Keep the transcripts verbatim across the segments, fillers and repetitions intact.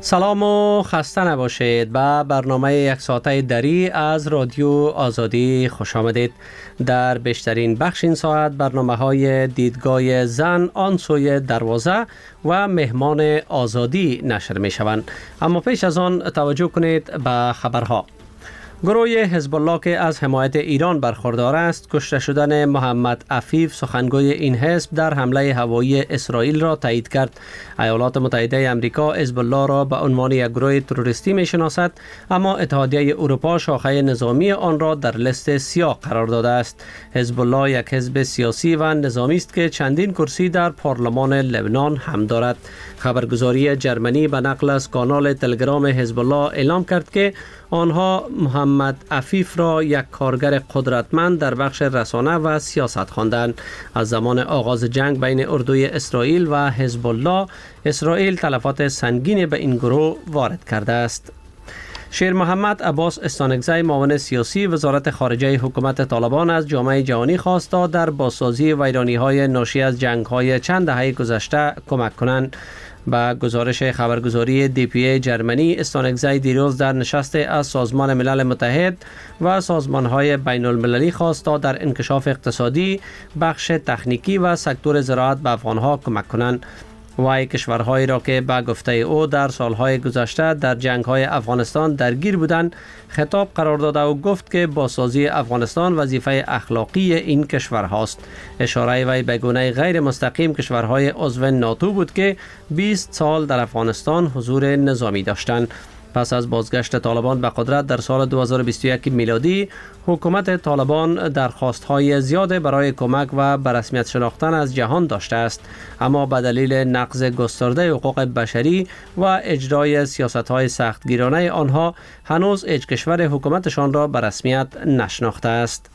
سلام و خسته نباشید. به برنامه یک ساعته دری از رادیو آزادی خوش آمدید. در بیشترین بخش این ساعت برنامه های دیدگاه زن آن سوی دروازه و مهمان آزادی نشر می شوند. اما پیش از آن توجه کنید به خبرها. گروه حزب الله که از حمایت ایران برخوردار است، کشته شدن محمد عفیف سخنگوی این حزب در حمله هوایی اسرائیل را تایید کرد. ایالات متحده آمریکا حزب الله را به عنوان یک گروه تروریستی می‌شناسد، اما اتحادیه اروپا شاخه نظامی آن را در لیست سیاه قرار داده است. حزب الله یک حزب سیاسی و نظامی است که چندین کرسی در پارلمان لبنان هم دارد. خبرگزاری جرمنی به نقل از کانال تلگرام حزب الله اعلام کرد که آنها محمد عفیف را یک کارگر قدرتمند در بخش رسانه و سیاست خواندند. از زمان آغاز جنگ بین اردوی اسرائیل و حزب الله، اسرائیل تلفات سنگین به این گروه وارد کرده است. شیر محمد عباس استانکزی، معاون سیاسی وزارت خارجه حکومت طالبان، از جامعه جهانی خواست تا در بازسازی ویرانی‌های ناشی از جنگ‌های چند دهه گذشته کمک کنند. با گزارش خبرگزاری دی پی ای جرمنی، استانکزی دیروز در نشست از سازمان ملل متحد و سازمان‌های بین المللی خواست تا در انکشاف اقتصادی، بخش تکنیکی و سکتور زراعت به افغان‌ها کمک کنند. وی کشورهایی را که به گفته او در سالهای گذشته در جنگ‌های افغانستان درگیر بودند خطاب قرار داده و گفت که بازسازی افغانستان وظیفه اخلاقی این کشورهاست. اشاره وی به گونه غیر مستقیم کشورهای عضو ناتو بود که بیست سال در افغانستان حضور نظامی داشتند. پس از بازگشت طالبان به قدرت در سال دو هزار و بیست و یک میلادی، حکومت طالبان درخواست‌های زیاد برای کمک و به رسمیت شناختن از جهان داشته است، اما به دلیل نقض گسترده حقوق بشری و اجرای سیاست‌های سختگیرانه آنها هنوز هیچ کشور حکومتشان را به رسمیت نشناخته است.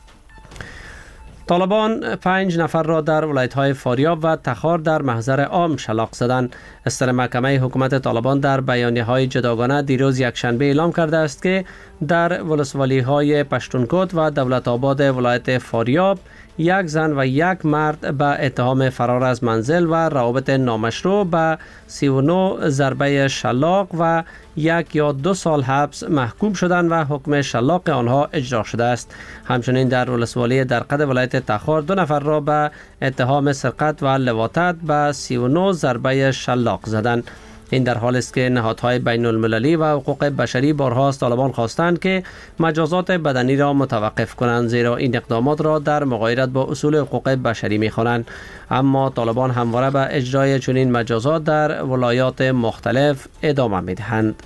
طالبان پنج نفر را در ولایت‌های فاریاب و تخار در محضر عام شلاق زدند. استر محکمه حکومت طالبان در بیانیه‌های جداگانه دیروز یکشنبه اعلام کرده است که در ولسوالی‌های پشتونکوت و دولت آباد ولایت فاریاب یک زن و یک مرد به اتهام فرار از منزل و روابط نامشروع به سی و نه ضربه شلاق و یک یا دو سال حبس محکوم شدند و حکم شلاق آنها اجرا شده است. همچنین در ولسوالی درقد ولایت تخار دو نفر را به اتهام سرقت و لواطت به سی و نه ضربه شلاق زدند. این در حالی است که نهادهای بین المللی و حقوق بشری بارها از طالبان خواستند که مجازات بدنی را متوقف کنند، زیرا این اقدامات را در مغایرت با اصول حقوق بشری می‌خوانند. اما طالبان همواره به اجرای چنین مجازات در ولایات مختلف ادامه می‌دهند.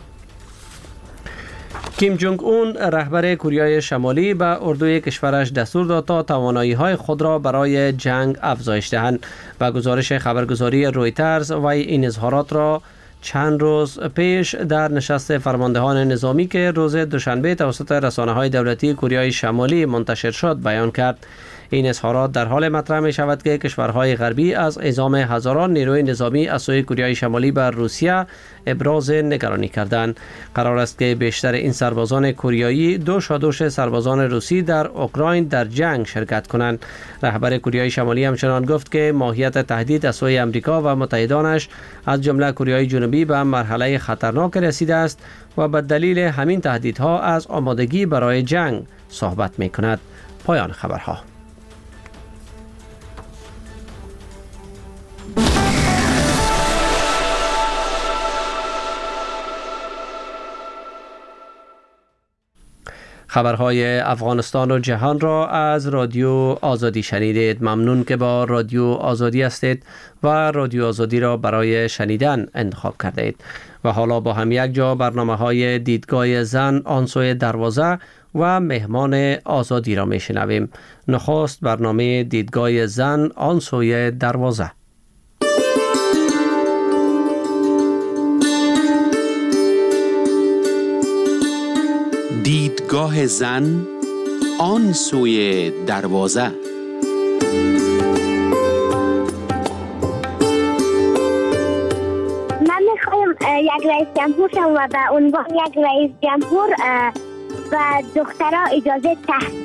کیم جونگ اون، رهبر کره شمالی، به اردوی کشورش دستور داد تا توانایی‌های خود را برای جنگ افزایش دهند. با گزارش خبرگزاری رویترز، و این اظهارات را چند روز پیش در نشست فرماندهان نظامی که روز دوشنبه توسط رسانه‌های دولتی کره شمالی منتشر شد بیان کرد. این اظهارات در حال مطرح می شود که کشورهای غربی از اعزام هزاران نیروی نظامی از سوی کره شمالی بر روسیه ابراز نگرانی کردند. قرار است که بیشتر این سربازان کوریایی دوش و دوش سربازان روسی در اوکراین در جنگ شرکت کنند. رهبر کره شمالی همچنان گفت که ماهیت تهدید از سوی آمریکا و متحدانش از جمله کره جنوبی به مرحله خطرناک رسیده است و به دلیل همین تهدیدها از آمادگی برای جنگ صحبت می کند. پایان خبرها. خبرهای افغانستان و جهان را از رادیو آزادی شنیدید. ممنون که با رادیو آزادی هستید و رادیو آزادی را برای شنیدن انتخاب کردید. و حالا با هم یک جا برنامه های دیدگاه زن آن سوی دروازه و مهمان آزادی را می شنویم. نخست برنامه دیدگاه زن آن سوی دروازه. دیدگاه زن آن سوی دروازه. من میخوایم یک رئیس جمهور شم و به عنوان یک رئیس جمهور و دخترها اجازه تحصیل